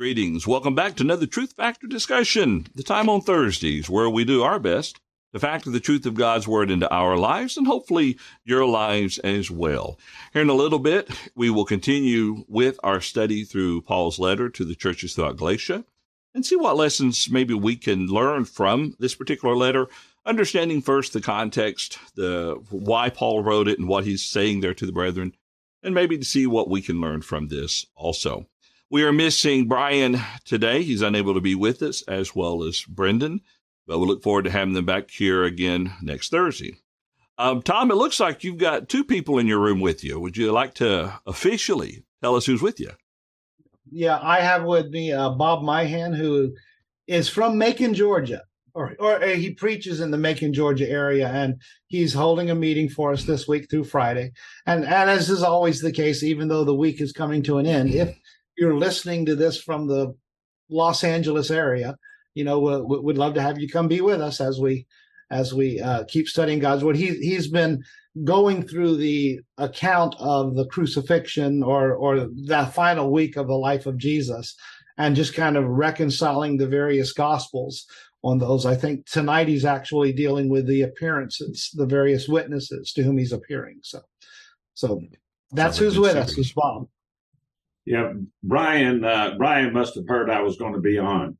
Greetings. Welcome back to another Truth Factor discussion, the time on Thursdays where we do our best to factor the truth of God's Word into our lives and hopefully your lives as well. Here in a little bit, we will continue with our study through Paul's letter to the churches throughout Galatia and see what lessons maybe we can learn from this particular letter, understanding first the context, the why Paul wrote it and what he's saying there to the brethren, and maybe to see what we can learn from this also. We are missing Brian today. He's unable to be with us, as well as Brendan, but we look forward to having them back here again next Thursday. Tom, it looks like you've got two people in your room with you. Would you like to officially tell us who's with you? Yeah, I have with me Bob Myhan, who is from Macon, Georgia, or he preaches in the Macon, Georgia area, and he's holding a meeting for us this week through Friday. And as is always the case, even though the week is coming to an end, if you're listening to this from the Los Angeles area, we'd love to have you come be with us as we keep studying God's Word. He's been going through the account of the crucifixion or the final week of the life of Jesus and just kind of reconciling the various Gospels on those. I think tonight he's actually dealing with the appearances, the various witnesses to whom he's appearing. So that's who's with us, is Bob. Yeah, Brian must have heard I was going to be on.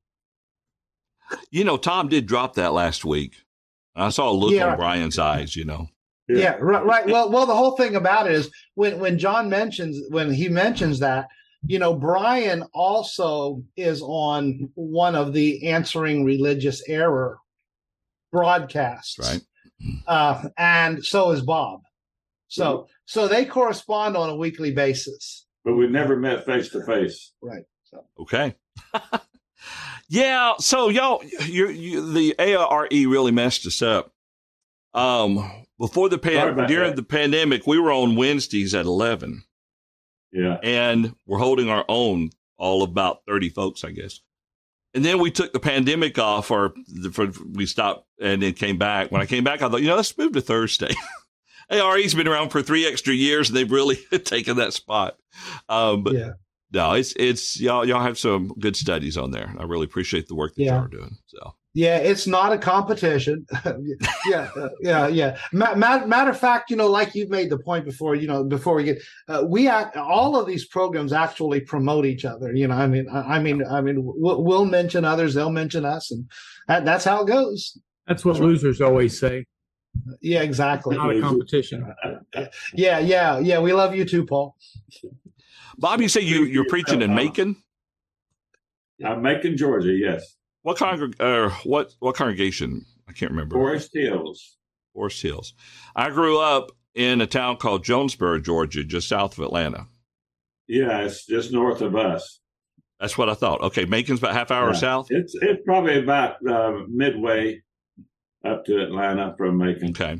Tom did drop that last week. I saw a look on Brian's eyes, Yeah, right. Well, the whole thing about it is when he mentions that, Brian also is on one of the Answering Religious Error broadcasts. Right. And so is Bob. So they correspond on a weekly basis. But we've never met face to face. Right. So. Okay. Yeah. So y'all, the ARE really messed us up. Before during the pandemic, we were on Wednesdays at 11. Yeah. And we're holding our own, all about 30 folks, I guess. And then we took the pandemic off, we stopped and then came back. When I came back, I thought, let's move to Thursday. ARE's been around for 3 extra years, and they've really taken that spot. But yeah. No, it's y'all have some good studies on there. I really appreciate the work that y'all are doing. So yeah, it's not a competition. Yeah. Matter of fact, like you've made the point before, before we get, all of these programs actually promote each other. We'll mention others, they'll mention us, and that's how it goes. That's what losers always say. Yeah, exactly. Not a competition. Yeah. We love you too, Paul. Bob, you say you're preaching in Macon? Macon, Georgia. Yes. What congregation? I can't remember. Forest Hills. Forest Hills. I grew up in a town called Jonesboro, Georgia, just south of Atlanta. Yeah, it's just north of us. That's what I thought. Okay, Macon's about half hour south. It's probably about midway up to Atlanta from Macon. Okay.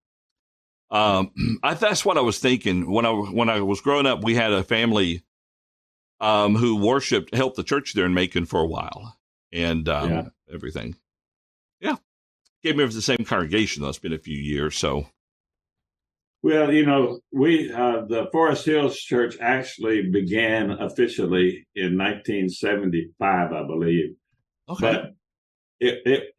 That's what I was thinking when I was growing up. We had a family who helped the church there in Macon for a while, and everything. Yeah, gave me the same congregation though. It's been a few years, so. Well, the Forest Hills Church actually began officially in 1975, I believe. Okay. But it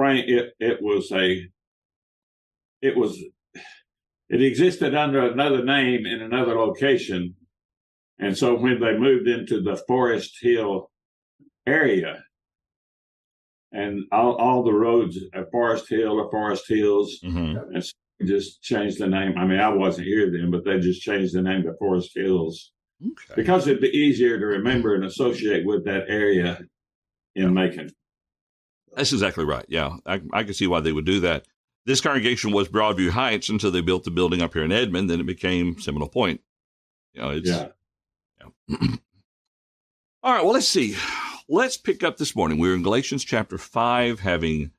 existed under another name in another location. And so when they moved into the Forest Hill area, and all the roads at Forest Hill or Forest Hills, and so just changed the name. I mean, I wasn't here then, but they just changed the name to Forest Hills because it'd be easier to remember and associate with that area in Macon. That's exactly right. Yeah, I can see why they would do that. This congregation was Broadview Heights until they built the building up here in Edmond. Then it became Seminole Point. All right. Well, let's see. Let's pick up this morning. We're in Galatians chapter 5, having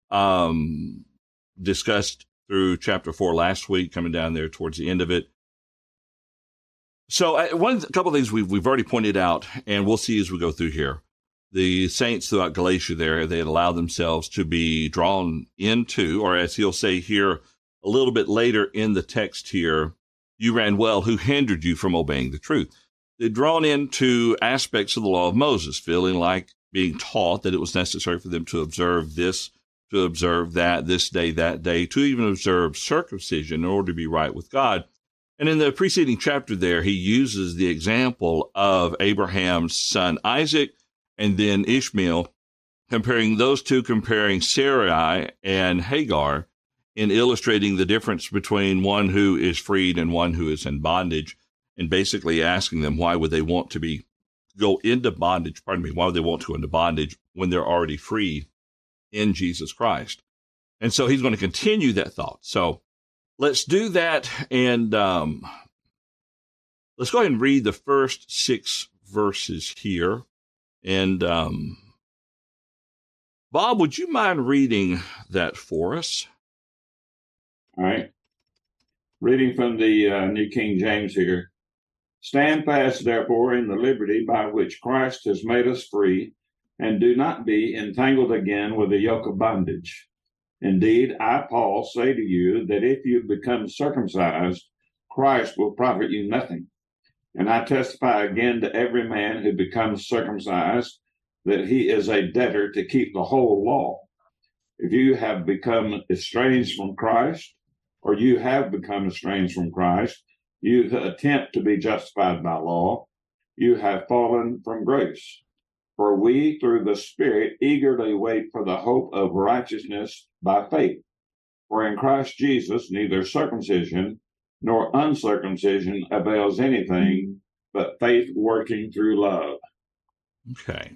discussed through chapter 4 last week, coming down there towards the end of it. So a couple of things we've already pointed out, and we'll see as we go through here. The saints throughout Galatia there, they had allowed themselves to be drawn into, or as he'll say here a little bit later in the text here, you ran well, who hindered you from obeying the truth. they're drawn into aspects of the law of Moses, feeling like being taught that it was necessary for them to observe this, to observe that, this day, that day, to even observe circumcision in order to be right with God. And in the preceding chapter there, he uses the example of Abraham's son Isaac and then Ishmael, comparing those two, comparing Sarai and Hagar, in illustrating the difference between one who is freed and one who is in bondage, and basically asking them why would they want to go into bondage, why would they want to go into bondage when they're already free in Jesus Christ? And so he's going to continue that thought. So let's do that, and let's go ahead and read the first 6 verses here. And Bob, would you mind reading that for us? All right. Reading from the New King James here. Stand fast, therefore, in the liberty by which Christ has made us free, and do not be entangled again with the yoke of bondage. Indeed, I, Paul, say to you that if you become circumcised, Christ will profit you nothing. And I testify again to every man who becomes circumcised that he is a debtor to keep the whole law. If you have become estranged from Christ, or you have become estranged from Christ, you attempt to be justified by law, you have fallen from grace. For we, through the Spirit, eagerly wait for the hope of righteousness by faith. For in Christ Jesus, neither circumcision nor uncircumcision avails anything, but faith working through love. Okay.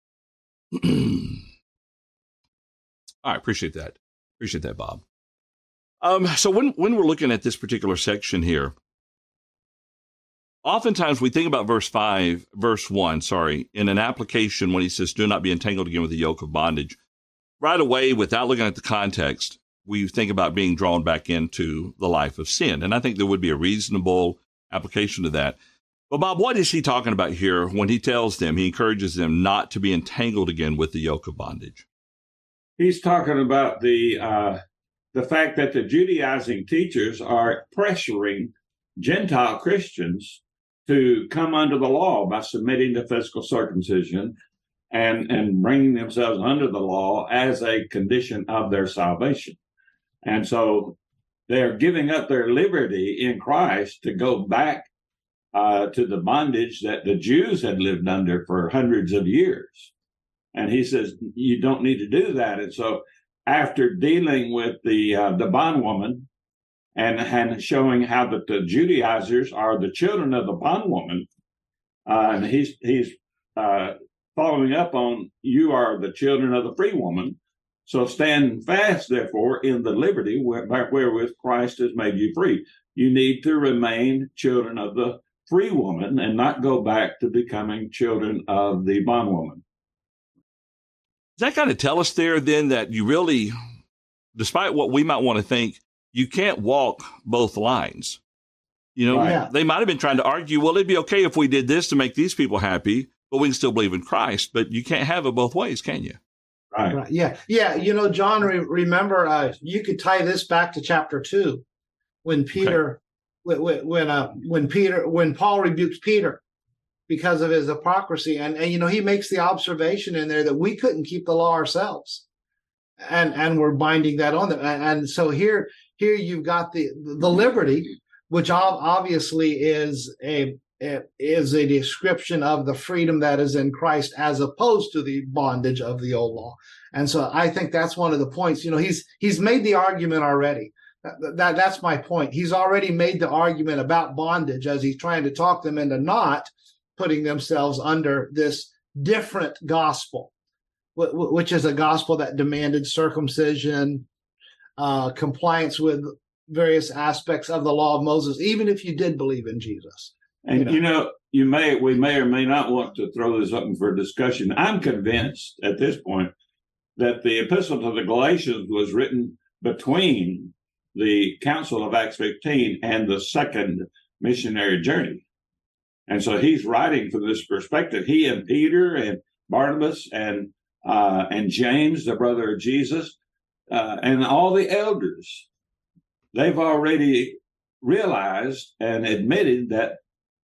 I appreciate that. Appreciate that, Bob. So when we're looking at this particular section here, oftentimes we think about verse 1, in an application when he says, do not be entangled again with the yoke of bondage. Right away, without looking at the context, we think about being drawn back into the life of sin. And I think there would be a reasonable application to that. But Bob, what is he talking about here when he tells them, he encourages them not to be entangled again with the yoke of bondage? He's talking about the fact that the Judaizing teachers are pressuring Gentile Christians to come under the law by submitting to physical circumcision and bringing themselves under the law as a condition of their salvation. And so they're giving up their liberty in Christ to go back to the bondage that the Jews had lived under for hundreds of years. And he says, you don't need to do that. And so after dealing with the bondwoman and showing how that the Judaizers are the children of the bondwoman, and he's following up on, you are the children of the free woman. So stand fast, therefore, in the liberty wherewith Christ has made you free. You need to remain children of the free woman and not go back to becoming children of the bondwoman. Does that kind of tell us there then that you really, despite what we might want to think, you can't walk both lines? You know, Right. They might have been trying to argue, well, it'd be okay if we did this to make these people happy, but we can still believe in Christ. But you can't have it both ways, can you? Right. Right. Yeah. You know, John, remember, you could tie this back to chapter 2 when Peter, when Paul rebukes Peter because of his hypocrisy. And, you know, he makes the observation in there that we couldn't keep the law ourselves. And we're binding that on them. And so here you've got the liberty, which obviously is a description of the freedom that is in Christ as opposed to the bondage of the old law. And so I think that's one of the points. You know, he's made the argument already. That's my point. He's already made the argument about bondage as he's trying to talk them into not putting themselves under this different gospel, which is a gospel that demanded circumcision, compliance with various aspects of the law of Moses, even if you did believe in Jesus. And we may or may not want to throw this up for discussion. I'm convinced at this point that the Epistle to the Galatians was written between the Council of Acts 15 and the second missionary journey. And so he's writing from this perspective. He and Peter and Barnabas and James, the brother of Jesus, and all the elders, they've already realized and admitted that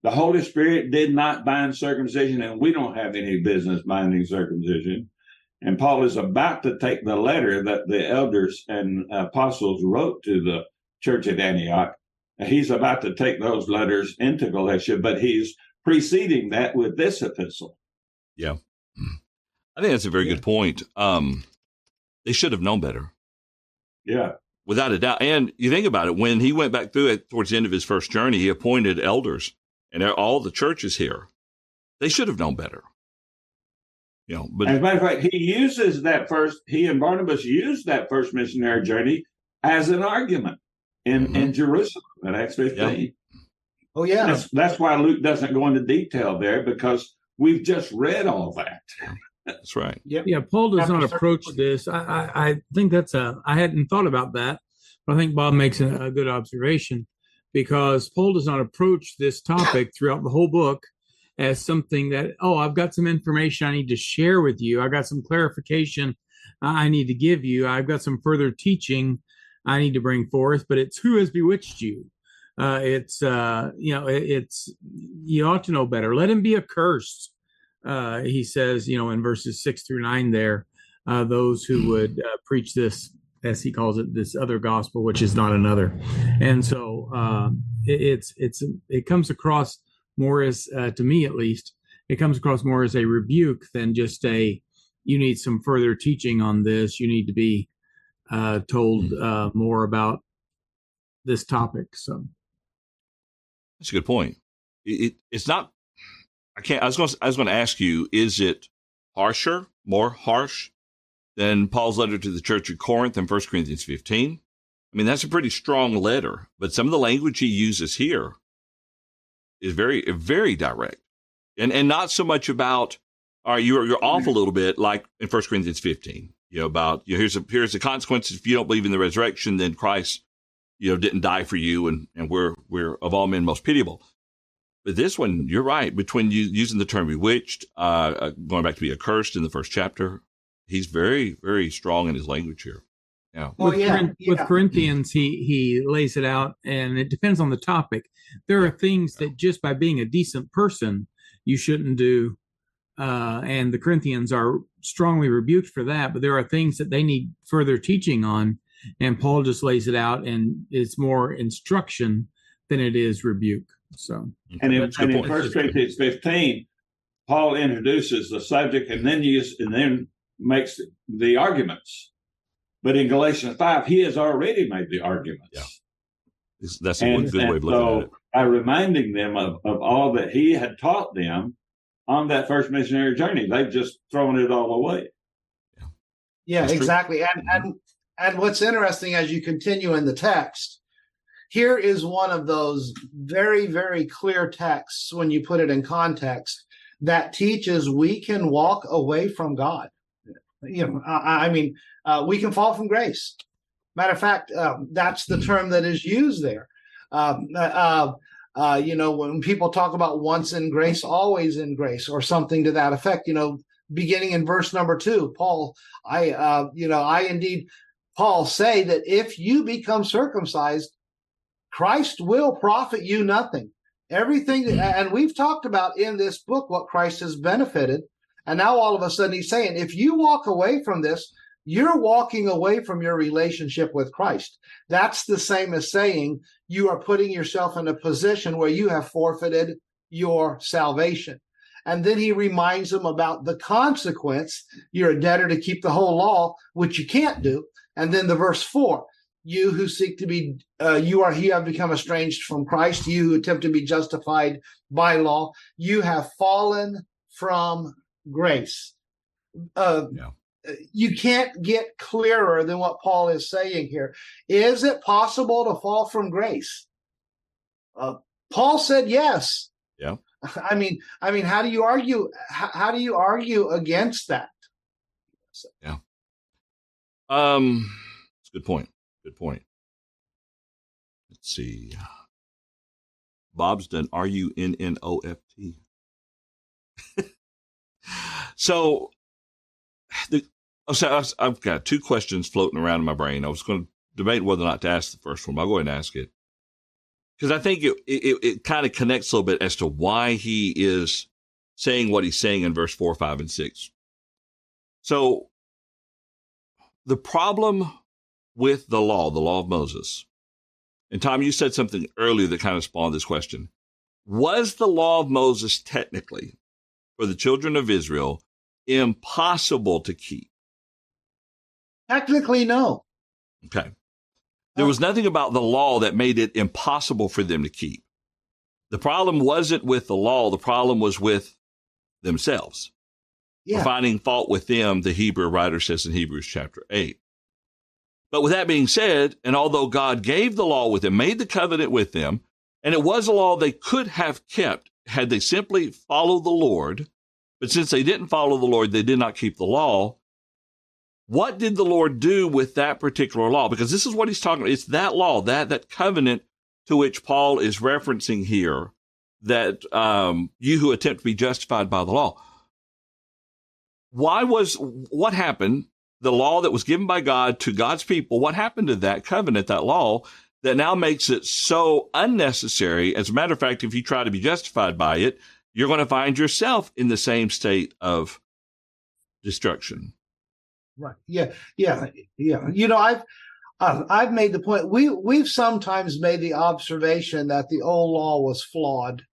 The Holy Spirit did not bind circumcision, and we don't have any business binding circumcision. And Paul is about to take the letter that the elders and apostles wrote to the church at Antioch. He's about to take those letters into Galatia, but he's preceding that with this epistle. Yeah. I think that's a very good point. They should have known better. Yeah. Without a doubt. And you think about it, when he went back through it towards the end of his first journey, he appointed elders and all the churches here. They should have known better. But as a matter of fact, he and Barnabas used that first missionary journey as an argument in Jerusalem in Acts 15. Yeah. Oh, yeah. That's why Luke doesn't go into detail there, because we've just read all that. That's right. Yep. Yeah, Paul does not approach this. I think I hadn't thought about that, but I think Bob makes a good observation, because Paul does not approach this topic throughout the whole book as something that, I've got some information I need to share with you. I got some clarification I need to give you. I've got some further teaching I need to bring forth, but it's who has bewitched you. It's you ought to know better. Let him be accursed. He says, in verses 6-9 there, those who would preach this, as he calls it, this other gospel, which is not another. And so it comes across more as, to me at least, it comes across more as a rebuke than just you need some further teaching on this. You need to be told more about this topic. So that's a good point. It's not. I was going to ask you: is it more harsh than Paul's letter to the church of Corinth in 1 Corinthians 15? I mean, that's a pretty strong letter, but some of the language he uses here is very, very direct, and not so much about, all right, you're off a little bit, like in 1 Corinthians 15. About here's the consequences if you don't believe in the resurrection, then Christ, didn't die for you, and we're of all men most pitiable. But this one, you're right. Between you using the term bewitched, going back to be accursed in the first chapter, he's very, very strong in his language here. Yeah. With Corinthians, he lays it out, and it depends on the topic. There are things that just by being a decent person you shouldn't do, and the Corinthians are strongly rebuked for that. But there are things that they need further teaching on, and Paul just lays it out, and it's more instruction than it is rebuke. So, and in 1 Corinthians 15, Paul introduces the subject and then makes the arguments. But in Galatians 5, he has already made the arguments. Yeah. That's a good way of looking at it. By reminding them of all that he had taught them on that first missionary journey, they've just thrown it all away. Yeah, exactly. And what's interesting as you continue in the text, here is one of those very, very clear texts when you put it in context that teaches we can walk away from God. We can fall from grace. Matter of fact, that's the term that is used there. When people talk about once in grace, always in grace, or something to that effect, beginning in verse number 2, Paul, I indeed, Paul say that if you become circumcised, Christ will profit you nothing. Everything, and we've talked about in this book what Christ has benefited. And now all of a sudden he's saying, if you walk away from this, you're walking away from your relationship with Christ. That's the same as saying you are putting yourself in a position where you have forfeited your salvation. And then he reminds them about the consequence. You're a debtor to keep the whole law, which you can't do. And then the verse 4, you who seek to be, you have become estranged from Christ. You who attempt to be justified by law, you have fallen from grace. You can't get clearer than what Paul is saying here. Is it possible to fall from grace? Paul said yes. Yeah. I mean, how do you argue? How do you argue against that? Yeah. It's a good point. Good point. Let's see. Bob's done RUNNOFT. So I've got two questions floating around in my brain. I was going to debate whether or not to ask the first one, but I'll go ahead and ask it. because I think it kind of connects a little bit as to why he is saying what he's saying in verse 4, 5, and 6. So the problem with the law of Moses, and Tom, you said something earlier that kind of spawned this question. Was the law of Moses technically, for the children of Israel, impossible to keep? Technically, no. Okay. There was nothing about the law that made it impossible for them to keep. The problem wasn't with the law. The problem was with themselves. Yeah. Finding fault with them, the Hebrew writer says in Hebrews chapter 8. But with that being said, and although God gave the law with them, made the covenant with them, and it was a law they could have kept had they simply followed the Lord, but since they didn't follow the Lord, they did not keep the law. What did the Lord do with that particular law? Because this is what he's talking about. It's that law, that covenant to which Paul is referencing here, that you who attempt to be justified by the law. What happened? The law that was given by God to God's people, what happened to that covenant, that law, that now makes it so unnecessary? As a matter of fact, if you try to be justified by it, you're going to find yourself in the same state of destruction. Right. Yeah. You know, I've made the point. We've sometimes made the observation that the old law was flawed.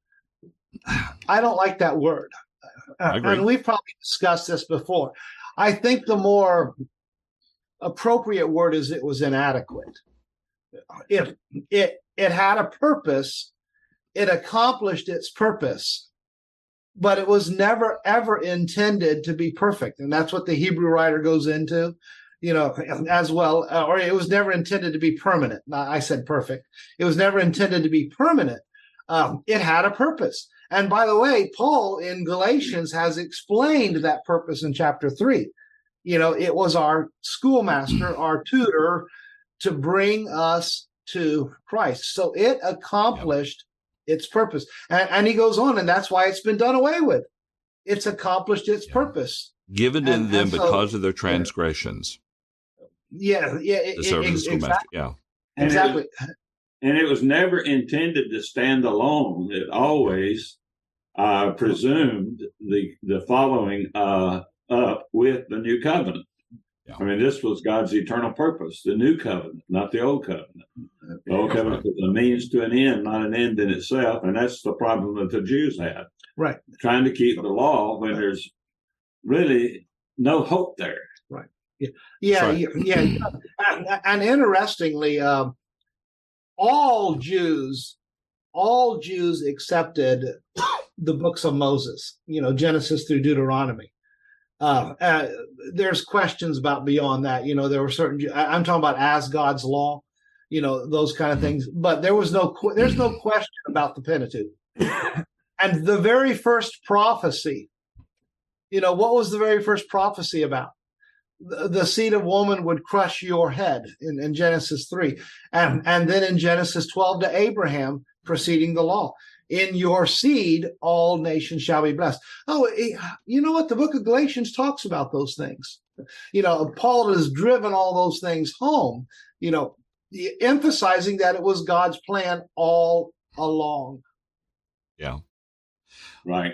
I don't like that word, and we've probably discussed this before. I think the more appropriate word is it was inadequate. If it had a purpose, it accomplished its purpose, but it was never, ever intended to be perfect. And that's what the Hebrew writer goes into, you know, as well. Or it was never intended to be permanent. I said perfect. It was never intended to be permanent. It had a purpose. And by the way, Paul in Galatians has explained that purpose in chapter 3. You know, it was our schoolmaster, our tutor, to bring us to Christ. So it accomplished its purpose. And he goes on, and that's why it's been done away with. It's accomplished its purpose. Given to them because of their transgressions. Yeah. The service of the schoolmaster. Yeah. Exactly. And it was never intended to stand alone. It always presumed the following up with the new covenant. Yeah. I mean, this was God's eternal purpose, the new covenant, not the old covenant. The old covenant was a means to an end, not an end in itself. And that's the problem that the Jews had. Right. Trying to keep the law when there's really no hope there. Right. Yeah. And interestingly, all Jews accepted the books of Moses, you know, Genesis through Deuteronomy. There's questions about beyond that. You know, there were certain, I'm talking about as God's law, you know, those kind of things. But there's no question about the Pentateuch. And the very first prophecy, you know, what was the very first prophecy about? The seed of woman would crush your head in Genesis 3. And then in Genesis 12 to Abraham, preceding the law. In your seed, all nations shall be blessed. Oh, you know what? The book of Galatians talks about those things. You know, Paul has driven all those things home, you know, emphasizing that it was God's plan all along. Yeah. Right.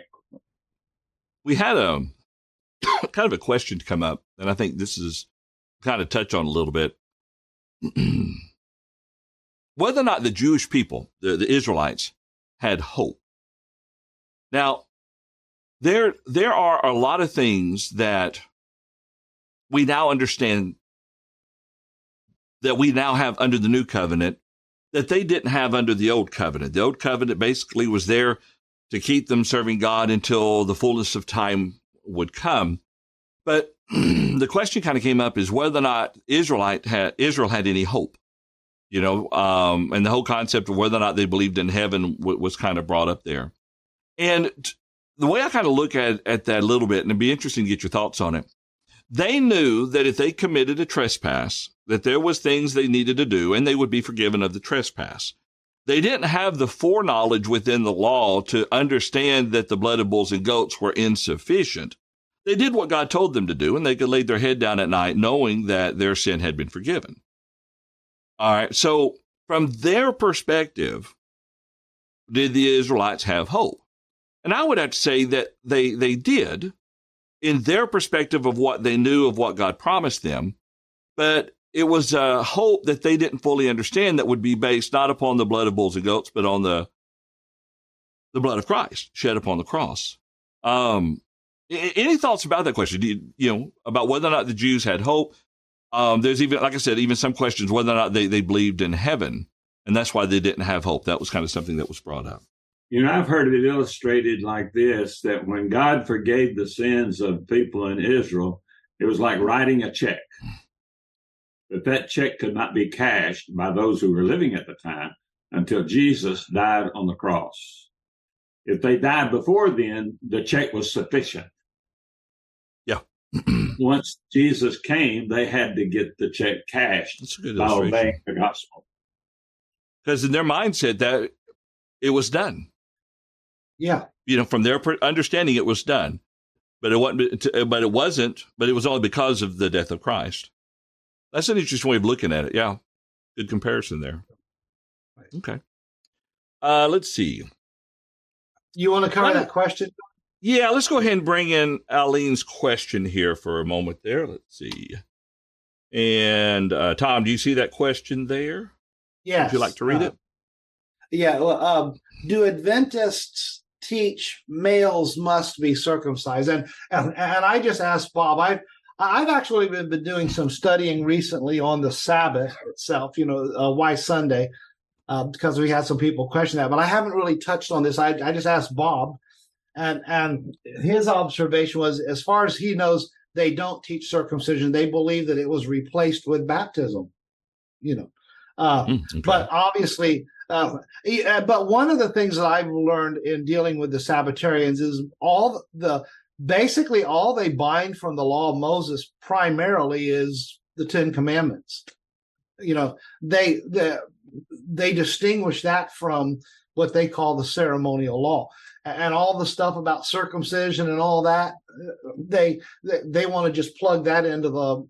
We had a kind of a question to come up, and I think this is kind of touch on a little bit. Whether or not the Jewish people, the Israelites, had hope. Now, there are a lot of things that we now understand that we now have under the new covenant that they didn't have under the old covenant. The old covenant basically was there to keep them serving God until the fullness of time would come. But the question kind of came up is whether or not Israel had any hope. You know, and the whole concept of whether or not they believed in heaven was kind of brought up there. And the way I kind of look at that a little bit, and it'd be interesting to get your thoughts on it, they knew that if they committed a trespass, that there was things they needed to do, and they would be forgiven of the trespass. They didn't have the foreknowledge within the law to understand that the blood of bulls and goats were insufficient. They did what God told them to do, and they could lay their head down at night knowing that their sin had been forgiven. All right. So from their perspective, did the Israelites have hope? And I would have to say that they did in their perspective of what they knew of what God promised them. But it was a hope that they didn't fully understand that would be based not upon the blood of bulls and goats, but on the blood of Christ shed upon the cross. Any thoughts about that question? About whether or not the Jews had hope? There's even, like I said, even some questions whether or not they believed in heaven, and that's why they didn't have hope. That was kind of something that was brought up. I've heard it illustrated like this, that when God forgave the sins of people in Israel, it was like writing a check. But that check could not be cashed by those who were living at the time until Jesus died on the cross. If they died before then, the check was sufficient. Yeah. Once Jesus came, they had to get the check cashed by obeying the gospel. Because in their mindset that it was done. Yeah. From their understanding, it was done. But it wasn't. But it was only because of the death of Christ. That's an interesting way of looking at it. Yeah. Good comparison there. Okay. Let's see. You want to cover that question? Yeah, let's go ahead and bring in Eileen's question here for a moment there. Let's see. And Tom, do you see that question there? Yes. Would you like to read it? Yeah. Well, do Adventists teach males must be circumcised? And I just asked Bob. I've actually been doing some studying recently on the Sabbath itself. Why Sunday? Because we had some people question that, but I haven't really touched on this. I just asked Bob, and his observation was, as far as he knows, they don't teach circumcision. They believe that it was replaced with baptism. Okay. But obviously, but one of the things that I've learned in dealing with the Sabbatarians is basically all they bind from the law of Moses primarily is the Ten Commandments. They distinguish that from what they call the ceremonial law, and all the stuff about circumcision and all that. They want to just plug that into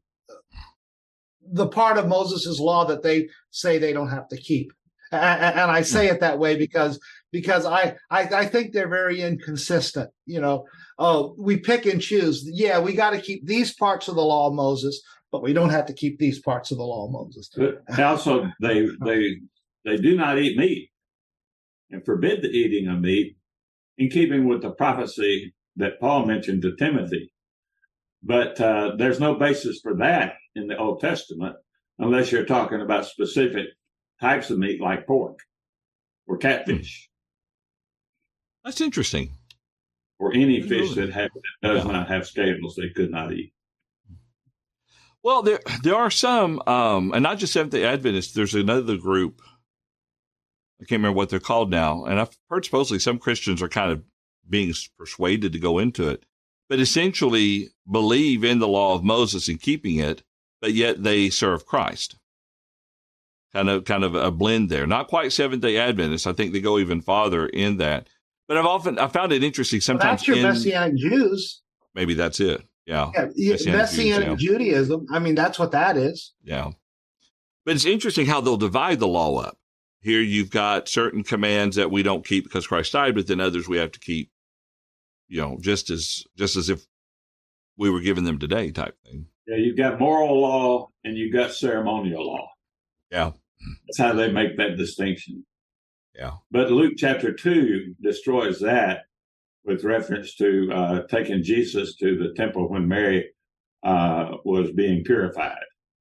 the part of Moses's law that they say they don't have to keep. And I say it that way because I think they're very inconsistent. We pick and choose. Yeah, we got to keep these parts of the law of Moses, but we don't have to keep these parts of the law of Moses. But also, they do not eat meat and forbid the eating of meat, in keeping with the prophecy that Paul mentioned to Timothy. But there's no basis for that in the Old Testament, unless you're talking about specific types of meat like pork or catfish. That's interesting. Or any fish that does not have scales, they could not eat. Well, there are some, and not just Seventh-day Adventists. There's another group. I can't remember what they're called now. And I've heard supposedly some Christians are kind of being persuaded to go into it, but essentially believe in the law of Moses and keeping it, but yet they serve Christ. Kind of a blend there. Not quite Seventh-day Adventists. I think they go even farther in that. But I found it interesting sometimes. That's your Messianic Jews. Maybe that's it. Yeah. Messianic Judaism. I mean, that's what that is. Yeah. But it's interesting how they'll divide the law up. Here you've got certain commands that we don't keep because Christ died, but then others we have to keep, just as if we were given them today type thing. Yeah, you've got moral law and you've got ceremonial law. Yeah. That's how they make that distinction. Yeah. But Luke chapter 2 destroys that with reference to taking Jesus to the temple when Mary was being purified.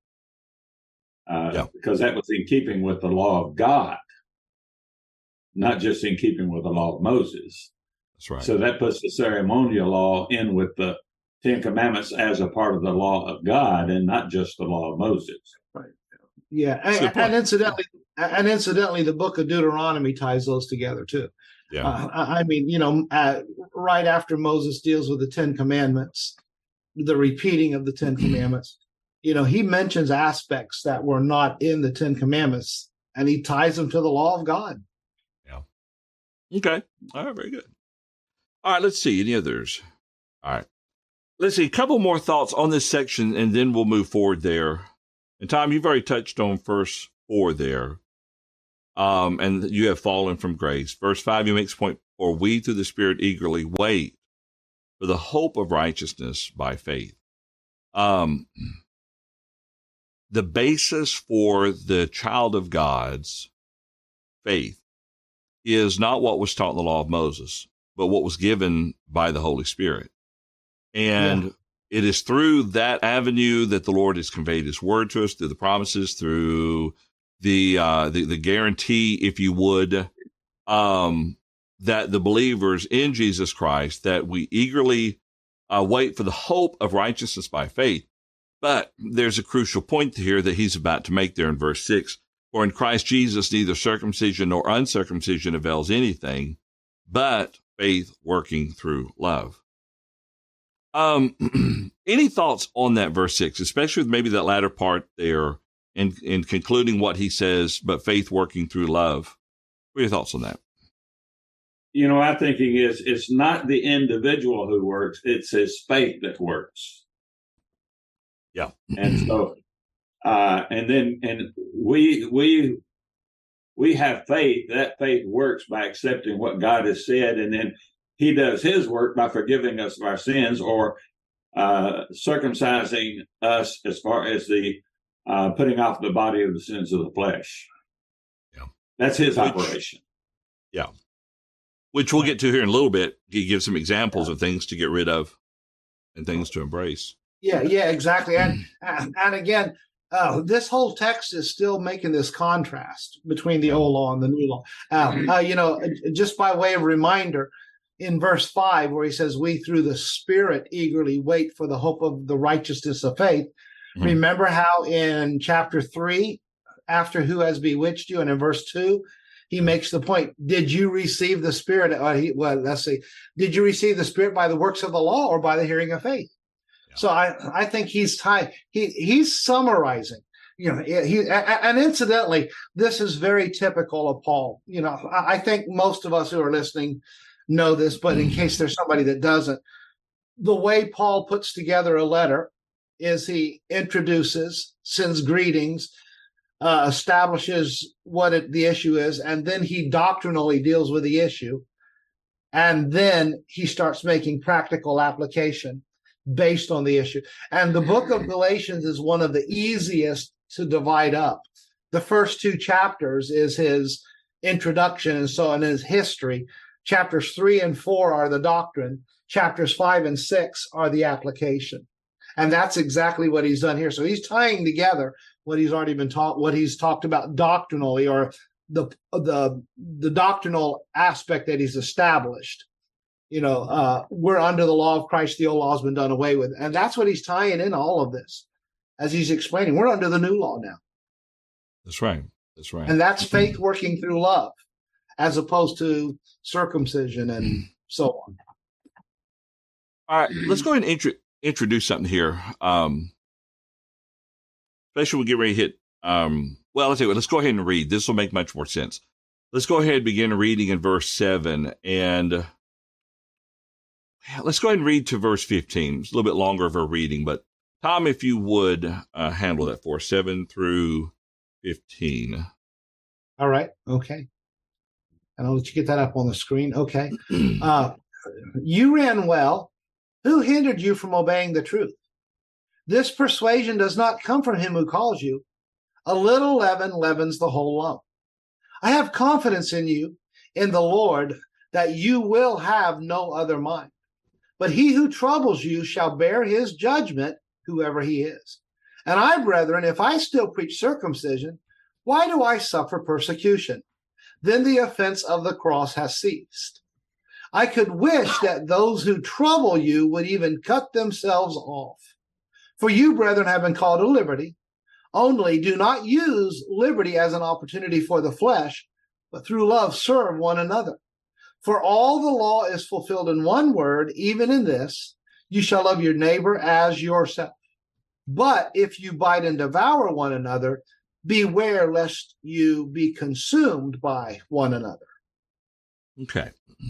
Because that was in keeping with the law of God, not just in keeping with the law of Moses. That's right. So that puts the ceremonial law in with the Ten Commandments as a part of the law of God and not just the law of Moses. Right. Yeah. And incidentally, the book of Deuteronomy ties those together too. Yeah. Right after Moses deals with the Ten Commandments, the repeating of the Ten Commandments, he mentions aspects that were not in the Ten Commandments, and he ties them to the law of God. Yeah. Okay. All right. Very good. All right. Let's see. Any others? All right. Let's see. A couple more thoughts on this section, and then we'll move forward there. And Tom, you've already touched on verse 4 there. and you have fallen from grace. Verse 5, he makes a point, for we through the Spirit eagerly wait for the hope of righteousness by faith. The basis for the child of God's faith is not what was taught in the law of Moses, but what was given by the Holy Spirit. And it is through that avenue that the Lord has conveyed his word to us, through the promises, through the guarantee, if you would, that the believers in Jesus Christ, that we eagerly wait for the hope of righteousness by faith. But there's a crucial point here that he's about to make there in verse 6. For in Christ Jesus, neither circumcision nor uncircumcision avails anything, but faith working through love. Any thoughts on that verse 6, especially with maybe that latter part there in concluding what he says, but faith working through love? What are your thoughts on that? My thinking is it's not the individual who works, it's his faith that works. Yeah. And so, and we have faith. That faith works by accepting what God has said, and then he does his work by forgiving us of our sins, or circumcising us as far as the putting off the body of the sins of the flesh. Yeah. That's his operation. Yeah. Which we'll get to here in a little bit. He gives some examples of things to get rid of and things to embrace. Yeah, exactly. And again, this whole text is still making this contrast between the old law and the new law. Just by way of reminder, in verse 5, where he says, we through the Spirit eagerly wait for the hope of the righteousness of faith. Mm-hmm. Remember how in chapter 3, after who has bewitched you, and in verse 2, he makes the point, did you receive the Spirit? Did you receive the Spirit by the works of the law or by the hearing of faith? Yeah. So I think he's summarizing, and incidentally, this is very typical of Paul. I think most of us who are listening know this, but in case there's somebody that doesn't, the way Paul puts together a letter is he introduces, sends greetings, establishes what the issue is, and then he doctrinally deals with the issue, and then he starts making practical application based on the issue. And the book of Galatians is one of the easiest to divide up. The first 2 chapters is his introduction and so on, his history. Chapters 3 and 4 are the doctrine. Chapters 5 and 6 are the application. And that's exactly what he's done here. So he's tying together what he's already been taught, what he's talked about doctrinally, or the doctrinal aspect that he's established. We're under the law of Christ. The old law has been done away with. And that's what he's tying in all of this. As he's explaining, we're under the new law now. That's right. And that's faith working through love, as opposed to circumcision and so on. All right, let's go ahead and introduce something here. Especially when we get ready to hit, let's go ahead and read. This will make much more sense. Let's go ahead and begin reading in verse 7, and let's go ahead and read to verse 15. It's a little bit longer of a reading, but Tom, if you would handle that for us, 7 through 15. All right, okay. And I'll let you get that up on the screen. Okay. You ran well. Who hindered you from obeying the truth? This persuasion does not come from him who calls you. A little leaven leavens the whole lump. I have confidence in you, in the Lord, that you will have no other mind. But he who troubles you shall bear his judgment, whoever he is. And I, brethren, if I still preach circumcision, why do I suffer persecution? Then the offense of the cross has ceased. I could wish that those who trouble you would even cut themselves off. For you, brethren, have been called to liberty. Only do not use liberty as an opportunity for the flesh, but through love serve one another. For all the law is fulfilled in one word, even in this, you shall love your neighbor as yourself. But if you bite and devour one another, beware lest you be consumed by one another. Okay.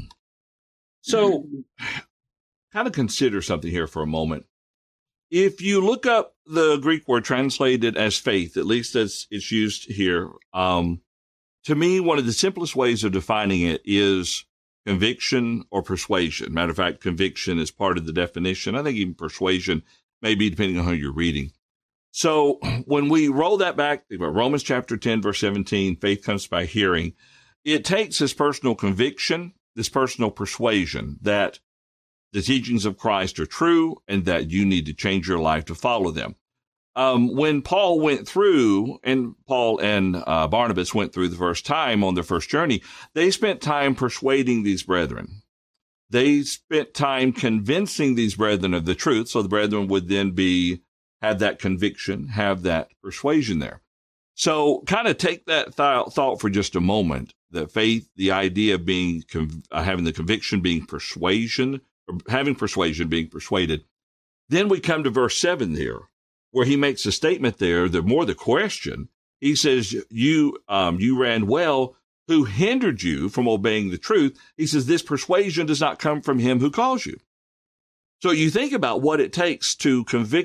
So, kind of consider something here for a moment. If you look up the Greek word translated as faith, at least as it's used here, to me, one of the simplest ways of defining it is conviction or persuasion. Matter of fact, conviction is part of the definition. I think even persuasion may be depending on who you're reading. So when we roll that back, Romans chapter 10, verse 17, faith comes by hearing. It takes this personal conviction, this personal persuasion that the teachings of Christ are true and that you need to change your life to follow them. When Paul went through, and Paul and Barnabas went through the first time on their first journey, they spent time persuading these brethren. They spent time convincing these brethren of the truth, so the brethren would then have that conviction, have that persuasion there. So kind of take that thought for just a moment, that faith, the idea of being having the conviction being persuasion, or having persuasion being persuaded. Then we come to verse 7 there, where he makes a statement there, the question. He says, you ran well. Who hindered you from obeying the truth? He says, this persuasion does not come from him who calls you. So you think about what it takes to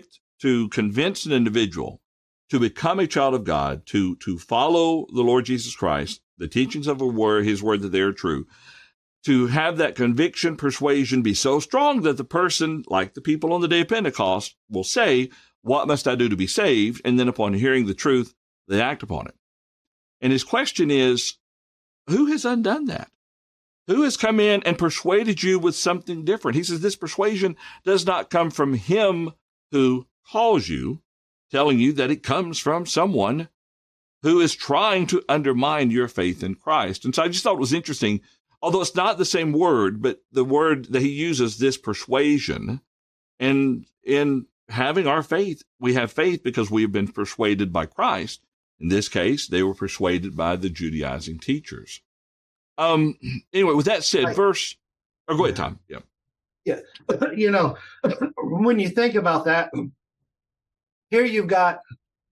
convince an individual to become a child of God, to follow the Lord Jesus Christ, the teachings of his word that they are true, to have that conviction, persuasion be so strong that the person, like the people on the day of Pentecost, will say, what must I do to be saved? And then upon hearing the truth, they act upon it. And his question is, who has undone that? Who has come in and persuaded you with something different? He says this persuasion does not come from him who calls you, telling you that it comes from someone who is trying to undermine your faith in Christ. And so I just thought it was interesting, although it's not the same word, but the word that he uses, this persuasion, and in having our faith, we have faith because we have been persuaded by Christ. In this case, they were persuaded by the Judaizing teachers. Anyway, with that said, go ahead, Tom. Yeah. Yeah. When you think about that, here you've got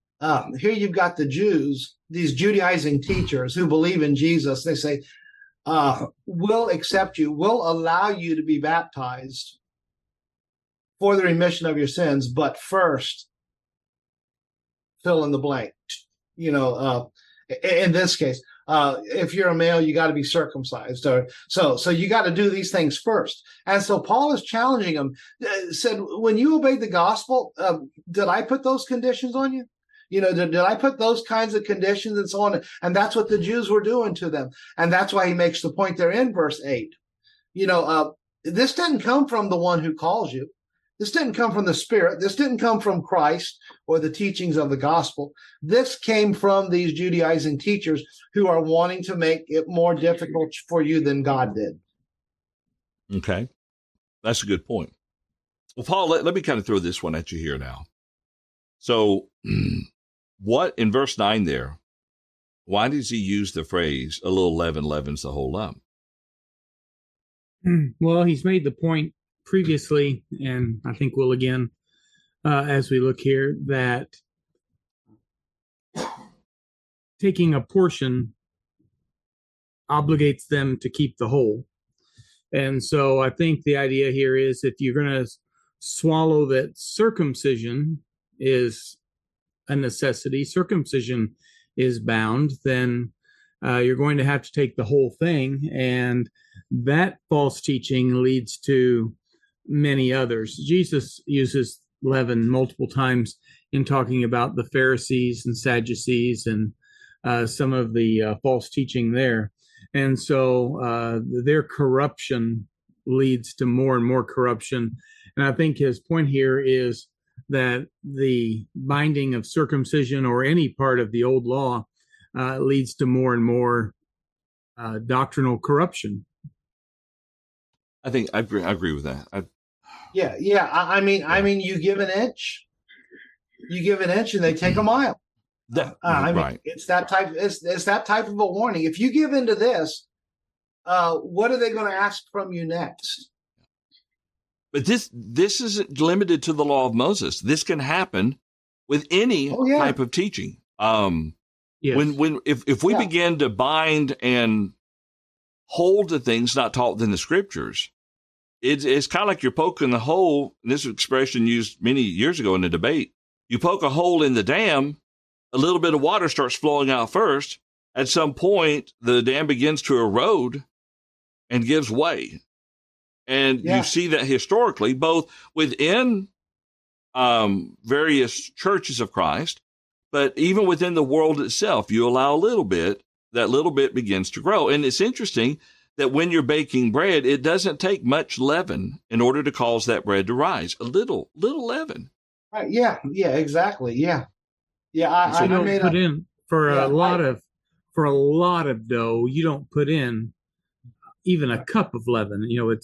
the Jews, these Judaizing teachers who believe in Jesus. They say, we'll accept you, we'll allow you to be baptized for the remission of your sins, but first, fill in the blank. In this case, if you're a male, you got to be circumcised. So you got to do these things first. And so Paul is challenging him, said, when you obeyed the gospel, did I put those conditions on you? Did I put those kinds of conditions and so on? And that's what the Jews were doing to them. And that's why he makes the point there in verse 8. This didn't come from the one who calls you. This didn't come from the Spirit. This didn't come from Christ or the teachings of the gospel. This came from these Judaizing teachers who are wanting to make it more difficult for you than God did. Okay. That's a good point. Well, Paul, let me kind of throw this one at you here now. So what in verse 9 there, why does he use the phrase, a little leaven leavens the whole lump? Well, he's made the point previously, and I think we'll again, as we look here, that taking a portion obligates them to keep the whole. And so I think the idea here is if you're going to swallow that circumcision is a necessity, circumcision is bound, then you're going to have to take the whole thing. And that false teaching leads to many others. Jesus uses leaven multiple times in talking about the Pharisees and Sadducees and some of the false teaching there. And so their corruption leads to more and more corruption. And I think his point here is that the binding of circumcision or any part of the old law leads to more and more doctrinal corruption. I think I agree with that. I mean, you give an inch, and they take a mile. Right. It's that type. It's that type of a warning. If you give into this, what are they going to ask from you next? But this isn't limited to the law of Moses. This can happen with any type of teaching. Yes. If we begin to bind and hold to things not taught in the scriptures, it's kind of like you're poking the hole. This expression used many years ago in a debate. You poke a hole in the dam, a little bit of water starts flowing out first. at some point the dam begins to erode and gives way. And you see that historically, both within various churches of Christ, but even within the world itself, you allow a little bit, that little bit begins to grow. And it's interesting that when you're baking bread, it doesn't take much leaven in order to cause that bread to rise. A little leaven. Right. Yeah, exactly. Yeah. I don't made put in for a lot of dough. You don't put in even a cup of leaven. It's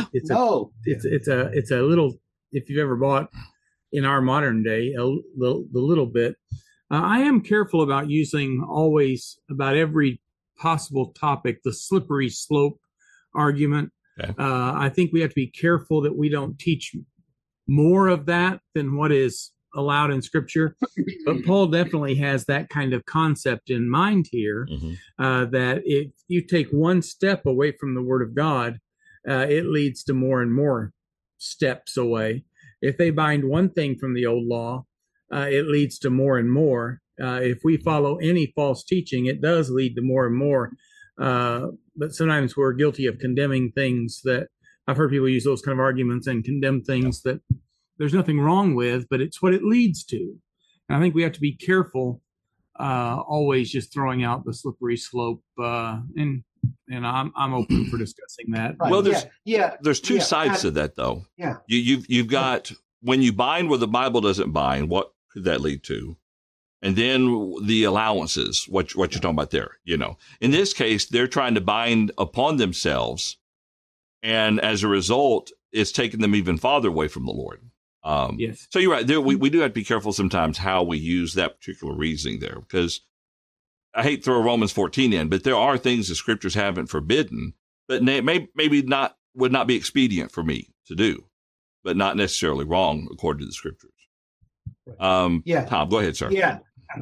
a little. If you've ever bought in our modern day the little bit, I am careful about using always about every possible topic the slippery slope argument. Okay. I think we have to be careful that we don't teach more of that than what is allowed in Scripture. But Paul definitely has that kind of concept in mind here, that if you take one step away from the Word of God, it leads to more and more steps away. If they bind one thing from the old law, it leads to more and more. If we follow any false teaching, it does lead to more and more. But sometimes we're guilty of condemning things that I've heard people use those kind of arguments and condemn things that there's nothing wrong with, but it's what it leads to. And I think we have to be careful, always just throwing out the slippery slope. And I'm open for discussing that. Right. Well, there's two sides to that, though. Yeah. You've got when you bind where the Bible doesn't bind, what could that lead to? And then the allowances, what you're talking about there. In this case, they're trying to bind upon themselves, and as a result, it's taking them even farther away from the Lord. Yes. So you're right. We do have to be careful sometimes how we use that particular reasoning there, because I hate to throw Romans 14 in, but there are things the Scriptures haven't forbidden, but would not be expedient for me to do, but not necessarily wrong according to the Scriptures. Tom, go ahead, sir. Yeah.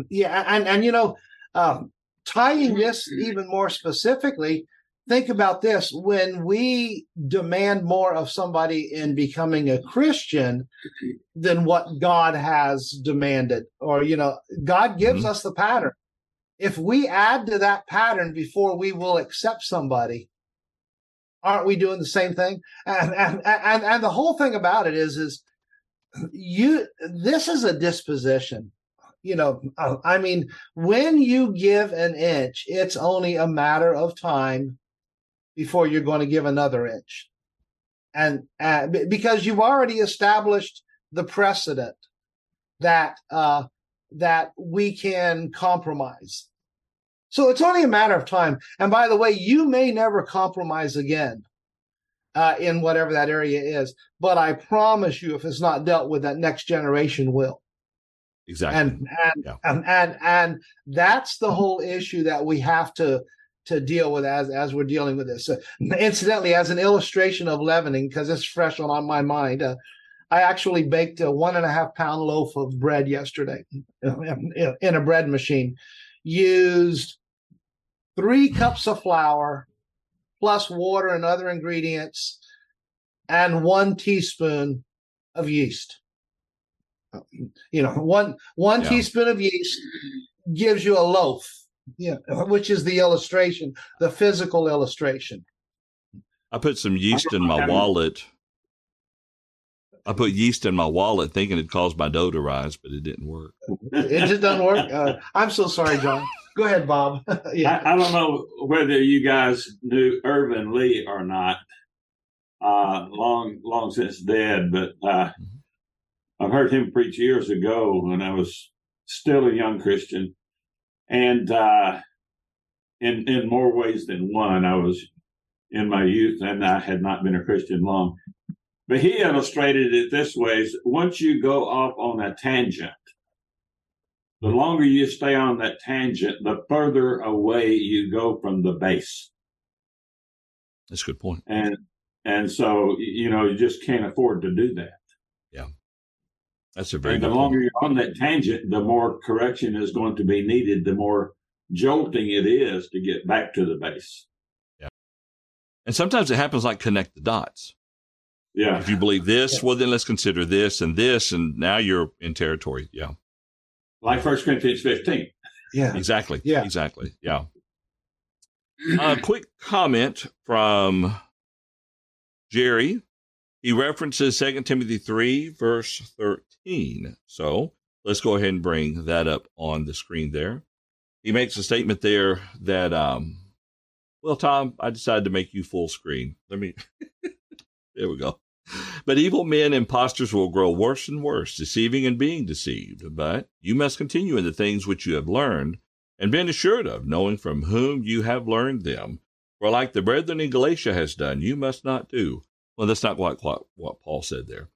And tying this even more specifically, think about this. When we demand more of somebody in becoming a Christian than what God has demanded, or, God gives us the pattern. If we add to that pattern before we will accept somebody, aren't we doing the same thing? And the whole thing about it is this is a disposition. When you give an inch, it's only a matter of time before you're going to give another inch. And because you've already established the precedent that we can compromise. So it's only a matter of time. And by the way, you may never compromise again in whatever that area is. But I promise you, if it's not dealt with, that next generation will. Exactly. And that's the whole issue that we have to deal with as we're dealing with this. Incidentally, as an illustration of leavening, because it's fresh on my mind, I actually baked a 1.5 pound loaf of bread yesterday in a bread machine. Used 3 cups of flour plus water and other ingredients and 1 teaspoon of yeast. One teaspoon of yeast gives you a loaf, which is the illustration, the physical illustration. I put some yeast in my wallet. I put yeast in my wallet thinking it'd cause my dough to rise, but it didn't work. It just doesn't work? I'm so sorry, John. Go ahead, Bob. I don't know whether you guys knew Irvin Lee or not. Long since dead, but I've heard him preach years ago when I was still a young Christian. And in more ways than one, I was in my youth and I had not been a Christian long. But he illustrated it this way: once you go off on a tangent, the longer you stay on that tangent, the further away you go from the base. That's a good point. And so, you just can't afford to do that. Yeah. That's a very good point. The longer you're on that tangent, the more correction is going to be needed, the more jolting it is to get back to the base. Yeah. And sometimes it happens like connect the dots. Yeah. If you believe this, well, then let's consider this, and now you're in territory. Yeah. Like 1 Corinthians 15. Yeah. Exactly. Yeah. Exactly. Yeah. A quick comment from Jerry. He references 2 Timothy 3, verse 13. So let's go ahead and bring that up on the screen there. He makes a statement there that, well, Tom, I decided to make you full screen. There we go. But evil men and impostors will grow worse and worse, deceiving and being deceived. But you must continue in the things which you have learned and been assured of, knowing from whom you have learned them. For like the brethren in Galatia has done, you must not do. Well, that's not quite what Paul said there.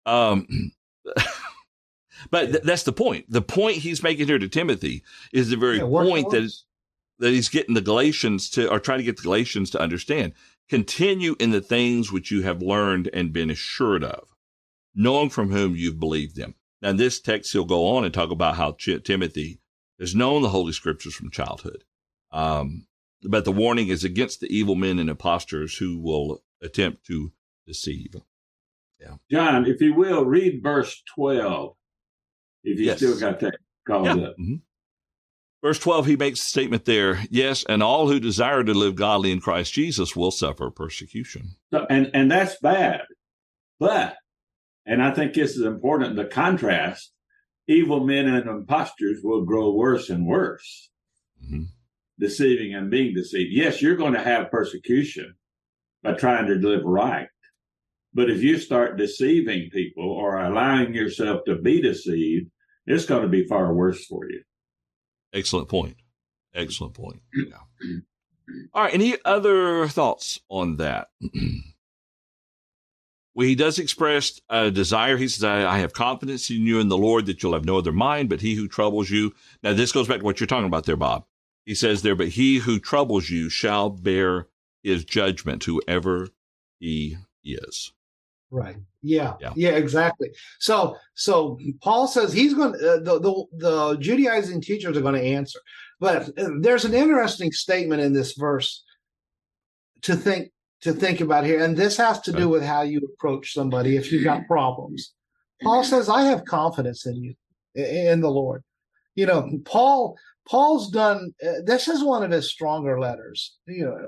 But that's the point. The point he's making here to Timothy is the very point that he's getting the Galatians to, or trying to get the Galatians to understand. Continue in the things which you have learned and been assured of, knowing from whom you've believed them. Now, in this text, he'll go on and talk about how Timothy has known the Holy Scriptures from childhood. But the warning is against the evil men and impostors who will attempt to deceive. Yeah. John, if you will, read verse 12. If you still got that called up. Mm-hmm. Verse 12, he makes a statement there. Yes, and all who desire to live godly in Christ Jesus will suffer persecution. So, and that's bad. But, and I think this is important, the contrast, evil men and impostors will grow worse and worse, deceiving and being deceived. Yes, you're going to have persecution by trying to live right. But if you start deceiving people or allowing yourself to be deceived, it's going to be far worse for you. Excellent point. Excellent point. Yeah. All right. Any other thoughts on that? Well, he does express a desire. He says, I have confidence in you in the Lord that you'll have no other mind, but he who troubles you. Now, this goes back to what you're talking about there, Bob. He says there, but he who troubles you shall bear his judgment, whoever he is. Right. Yeah, exactly. So Paul says he's going to, the Judaizing teachers are going to answer. But there's an interesting statement in this verse to think about here. And this has to do with how you approach somebody if you've got problems. Paul says, I have confidence in you, in the Lord. You know, Paul's done, this is one of his stronger letters,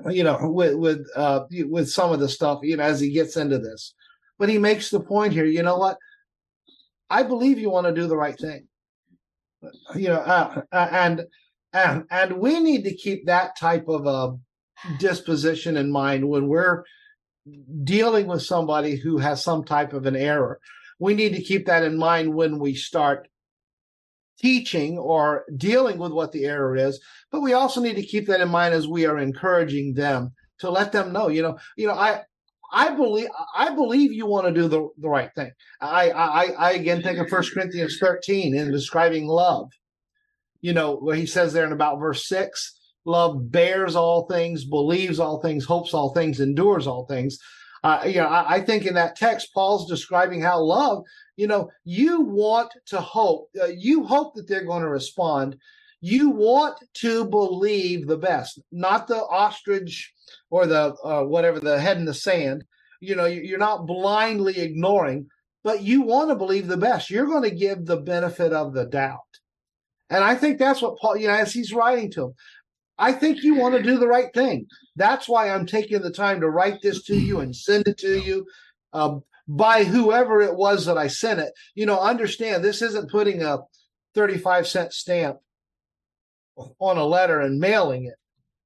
with some of the stuff, as he gets into this. But he makes the point here, you know what? I believe you want to do the right thing. And we need to keep that type of a disposition in mind when we're dealing with somebody who has some type of an error. We need to keep that in mind when we start teaching or dealing with what the error is. But we also need to keep that in mind as we are encouraging them to let them know, I believe you want to do the right thing. I again think of 1 Corinthians 13 in describing love, where he says there in about verse 6, love bears all things, believes all things, hopes all things, endures all things. I think in that text, Paul's describing how love, you want to hope, you hope that they're going to respond. You want to believe the best, not the ostrich or the whatever, the head in the sand. You're not blindly ignoring, but you want to believe the best. You're going to give the benefit of the doubt. And I think that's what Paul, as he's writing to him, I think you want to do the right thing. That's why I'm taking the time to write this to you and send it to you by whoever it was that I sent it. Understand, this isn't putting a 35-cent stamp on a letter and mailing it.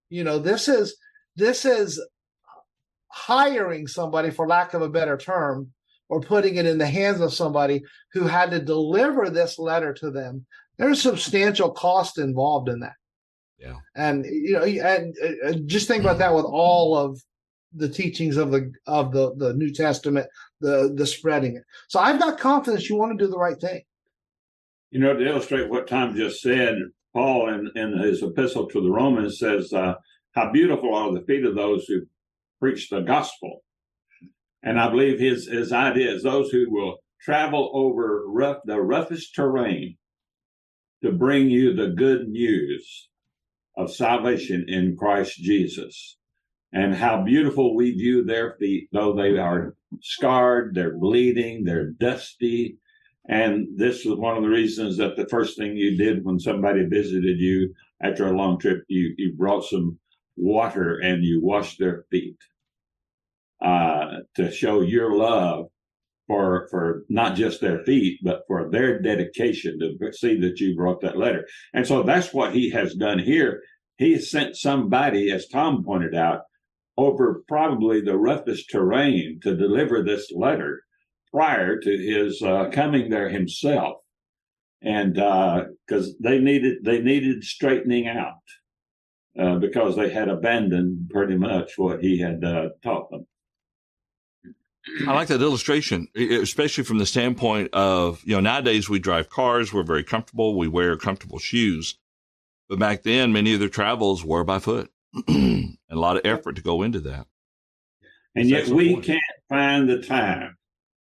This is hiring somebody, for lack of a better term, or putting it in the hands of somebody who had to deliver this letter to them. There's substantial cost involved in that. Yeah. And just think about that with all of the teachings of the New Testament, the spreading it. So I've got confidence you want to do the right thing. To illustrate what Tom just said, Paul in his epistle to the Romans says, how beautiful are the feet of those who preach the gospel. And I believe his idea is those who will travel over the roughest terrain to bring you the good news of salvation in Christ Jesus. And how beautiful we view their feet, though they are scarred, they're bleeding, they're dusty. And this was one of the reasons that the first thing you did when somebody visited you after a long trip, you brought some water and you wash their feet to show your love for not just their feet, but for their dedication to see that you wrote that letter. And so that's what he has done here. He has sent somebody, as Tom pointed out, over probably the roughest terrain to deliver this letter prior to his coming there himself. And because they needed straightening out because they had abandoned pretty much what he had taught them. I like that illustration, especially from the standpoint of, nowadays we drive cars, we're very comfortable, we wear comfortable shoes. But back then, many of their travels were by foot. And a lot of effort to go into that. And yet we can't find the time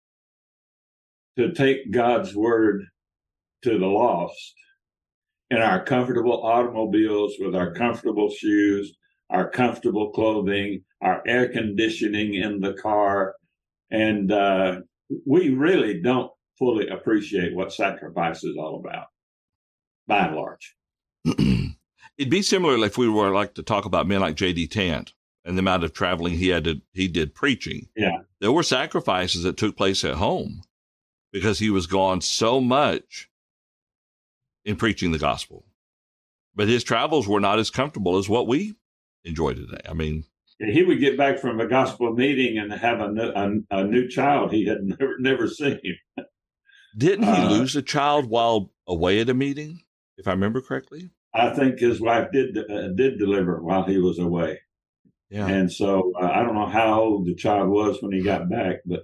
to take God's word to the lost in our comfortable automobiles with our comfortable shoes, our comfortable clothing, our air conditioning in the car. And we really don't fully appreciate what sacrifice is all about, by and large. It'd be similar if we were like to talk about men like J.D. Tant and the amount of traveling he did preaching. Yeah. There were sacrifices that took place at home because he was gone so much in preaching the gospel. But his travels were not as comfortable as what we enjoy today. I mean, he would get back from a gospel meeting and have a new child he had never seen. Didn't he lose a child while away at a meeting, if I remember correctly? I think his wife did deliver while he was away. Yeah. And so I don't know how old the child was when he got back, but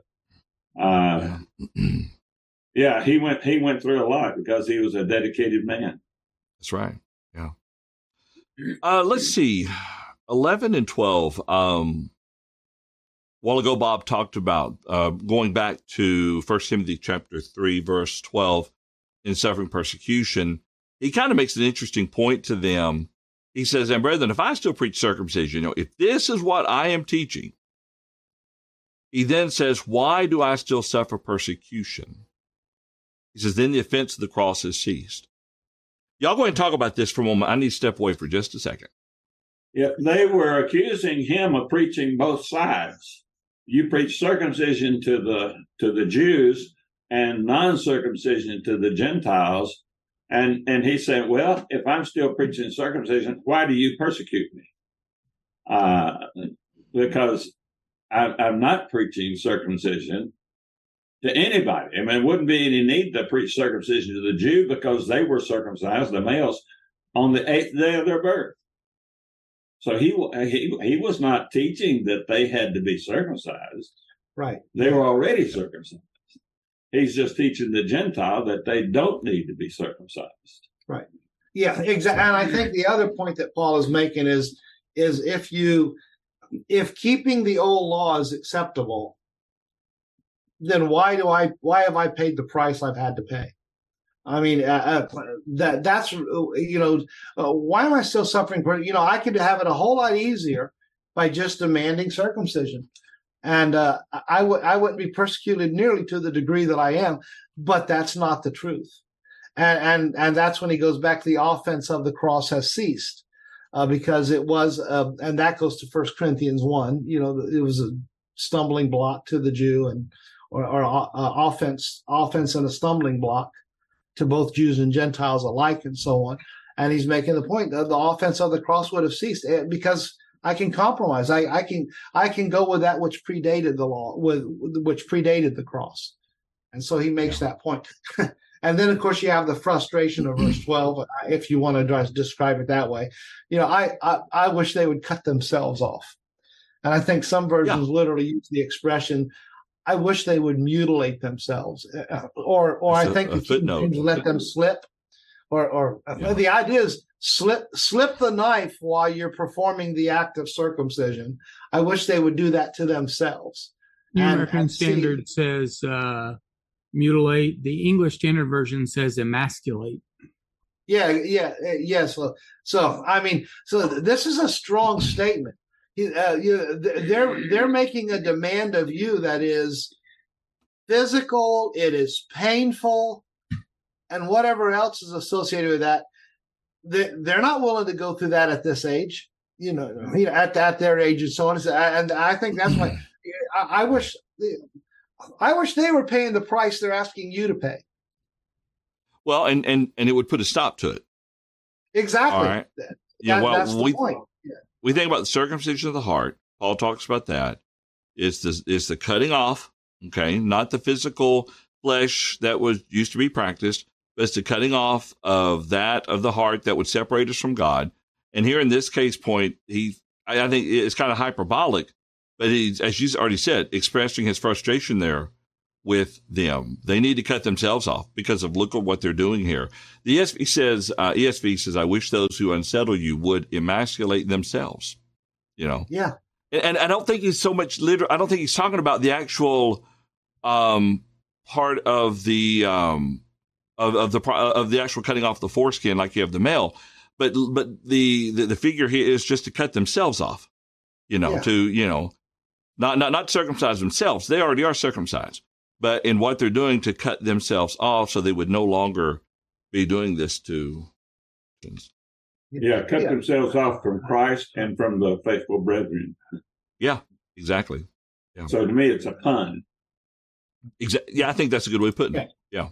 yeah, he went through a lot because he was a dedicated man. That's right. Yeah. Let's see. 11 and 12. A while ago, Bob talked about going back to 1 Timothy chapter 3, verse 12, in suffering persecution. He kind of makes an interesting point to them. He says, and brethren, if I still preach circumcision, if this is what I am teaching, he then says, why do I still suffer persecution? He says, then the offense of the cross has ceased. Y'all go ahead and talk about this for a moment. I need to step away for just a second. Yeah, they were accusing him of preaching both sides. You preach circumcision to the Jews and non-circumcision to the Gentiles. And he said, well, if I'm still preaching circumcision, why do you persecute me? Because I'm not preaching circumcision to anybody. I mean, it wouldn't be any need to preach circumcision to the Jew because they were circumcised, the males, on the 8th day of their birth. So he was not teaching that they had to be circumcised. Right. They were already circumcised. He's just teaching the Gentile that they don't need to be circumcised. Right. Yeah, exactly. And I think the other point that Paul is making is if keeping the old law is acceptable, then why have I paid the price I've had to pay? I mean, that's why am I still suffering? I could have it a whole lot easier by just demanding circumcision. And I wouldn't be persecuted nearly to the degree that I am, but that's not the truth. And that's when he goes back to the offense of the cross has ceased, because it was, and that goes to 1 Corinthians 1. It was a stumbling block to the Jew, or offense and a stumbling block to both Jews and Gentiles alike, and so on. And he's making the point that the offense of the cross would have ceased because I can compromise. I can go with that which predated the law, which predated the cross. And so he makes that point. And then, of course, you have the frustration of verse 12, if you want to describe it that way. I wish they would cut themselves off. And I think some versions literally use the expression, I wish they would mutilate themselves. Or I think the King James let them slip. Or the idea is slip the knife while you're performing the act of circumcision. I wish they would do that to themselves. New American Standard says mutilate. The English Standard Version says emasculate. Yes. So I mean, so this is a strong statement. They're making a demand of you that is physical. It is painful. And whatever else is associated with that, they're not willing to go through that at this age. at their age and so on. And I think that's why I wish they were paying the price they're asking you to pay. Well, and it would put a stop to it. Exactly. All right. That's the point. Yeah. We think about the circumcision of the heart. Paul talks about that. It's the cutting off, okay, not the physical flesh that used to be practiced, but it's the cutting off of the heart that would separate us from God. And here in this case point, I think it's kind of hyperbolic, but he's, as you already said, expressing his frustration there with them. They need to cut themselves off because of look at what they're doing here. The ESV says, I wish those who unsettle you would emasculate themselves. Yeah. And I don't think he's so much literal. I don't think he's talking about the actual part of the of the actual cutting off the foreskin like you have the male, but the figure here is just to cut themselves off, to not circumcise themselves. They already are circumcised, but in what they're doing to cut themselves off so they would no longer be doing this to. Cut themselves off from Christ and from the faithful brethren. Yeah, exactly. Yeah. So to me, it's a pun. Yeah, I think that's a good way of putting it. Yeah.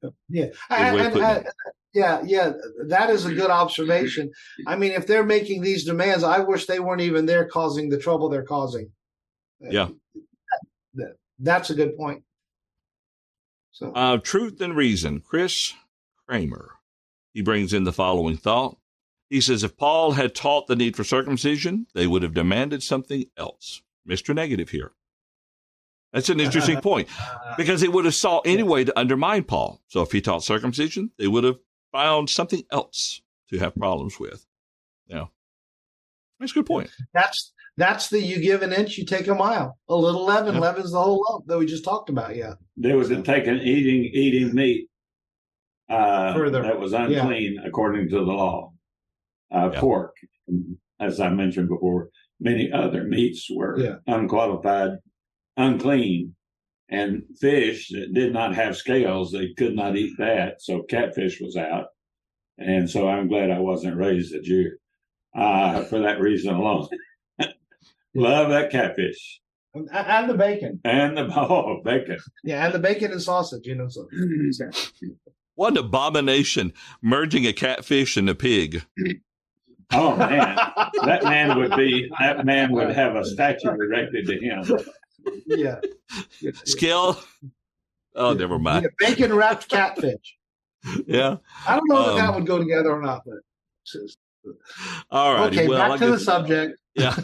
Yeah. That is a good observation. I mean, if they're making these demands, I wish they weren't even there causing the trouble they're causing. Yeah. That's a good point. So, Truth and Reason, Chris Kramer. He brings in the following thought. He says, if Paul had taught the need for circumcision, they would have demanded something else. Mr. Negative here. That's an interesting point because they would have sought any way to undermine Paul. So if he taught circumcision, they would have found something else to have problems with. Yeah. That's a good point. That's the you give an inch, you take a mile. A little leaven leavens the whole lump that we just talked about. Yeah. There was a taken eating meat that was unclean according to the law. Pork, as I mentioned before, many other meats were unqualified, unclean, and fish that did not have scales, they could not eat that. So catfish was out. And so I'm glad I wasn't raised a Jew for that reason alone. Love that catfish. And the bacon. And the bacon. Yeah, and the bacon and sausage, So. What an abomination, merging a catfish and a pig. Oh man, that man would have a statue erected to him. Yeah. Skill. Oh, never mind. Yeah, bacon wrapped catfish. Yeah. I don't know if that would go together or not, but. All right. Okay, back to the subject. Yeah.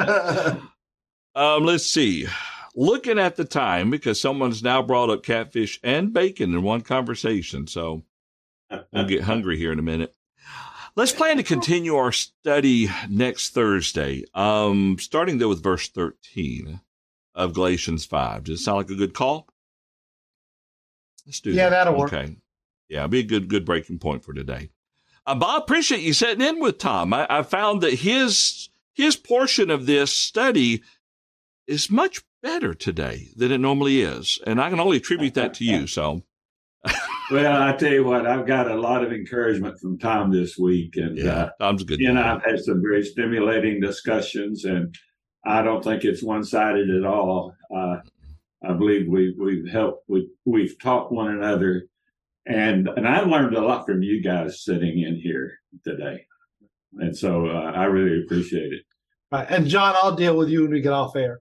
Let's see. Looking at the time, because someone's now brought up catfish and bacon in one conversation, so we'll get hungry here in a minute. Let's plan to continue our study next Thursday, starting there with verse 13 of Galatians 5. Does it sound like a good call? Let's do that. Yeah, that'll work. Okay. Yeah, it'll be a good breaking point for today. Bob, appreciate you sitting in with Tom. I found that his portion of this study is much better today than it normally is, and I can only attribute that to you. So. Well, I tell you what, I've got a lot of encouragement from Tom this week, and Tom's a good. I've had some very stimulating discussions, and I don't think it's one-sided at all. I believe we've taught one another, and I learned a lot from you guys sitting in here today, and so I really appreciate it. Right. And John, I'll deal with you when we get off air.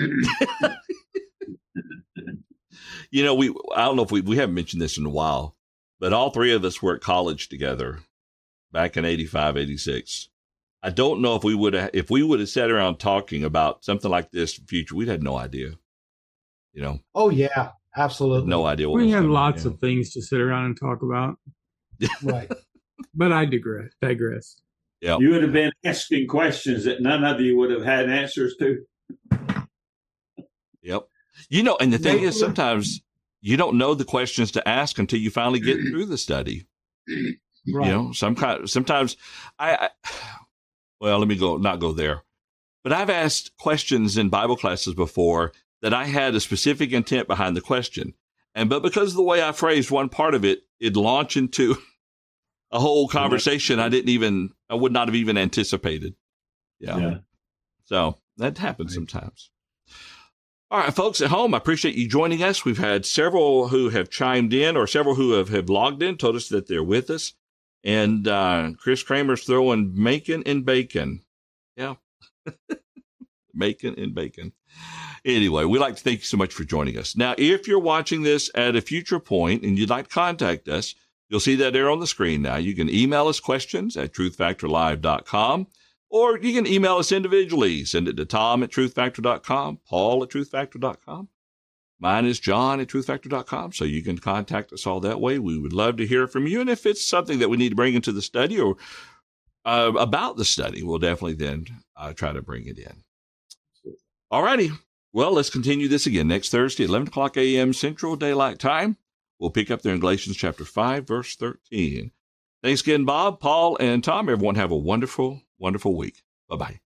I don't know if we haven't mentioned this in a while, but all three of us were at college together back in 85, 86. I don't know if we would have sat around talking about something like this in the future, we'd had no idea. Oh yeah, absolutely. No idea what we had lots of things to sit around and talk about. Right. But I digress. Yeah. You would have been asking questions that none of you would have had answers to. Yep. And the thing is, sometimes you don't know the questions to ask until you finally get through the study. Right. Sometimes let me not go there. But I've asked questions in Bible classes before that I had a specific intent behind the question. But because of the way I phrased one part of it, it'd launch into a whole conversation I would not have even anticipated. Yeah. So that happens sometimes. All right, folks at home, I appreciate you joining us. We've had several who have chimed in, or several who have logged in, told us that they're with us. And Chris Kramer's throwing Macon and bacon. Yeah. Macon and bacon. Anyway, we'd like to thank you so much for joining us. Now, if you're watching this at a future point and you'd like to contact us, you'll see that there on the screen now. You can email us questions at truthfactorlive.com, or you can email us individually. Send it to Tom at truthfactor.com, Paul at truthfactor.com. Mine is John at truthfactor.com, so you can contact us all that way. We would love to hear from you. And if it's something that we need to bring into the study or about the study, we'll definitely then try to bring it in. All righty. Well, let's continue this again next Thursday at 11 o'clock a.m. Central Daylight Time. We'll pick up there in Galatians chapter 5, verse 13. Thanks again, Bob, Paul, and Tom. Everyone have a wonderful, wonderful week. Bye-bye.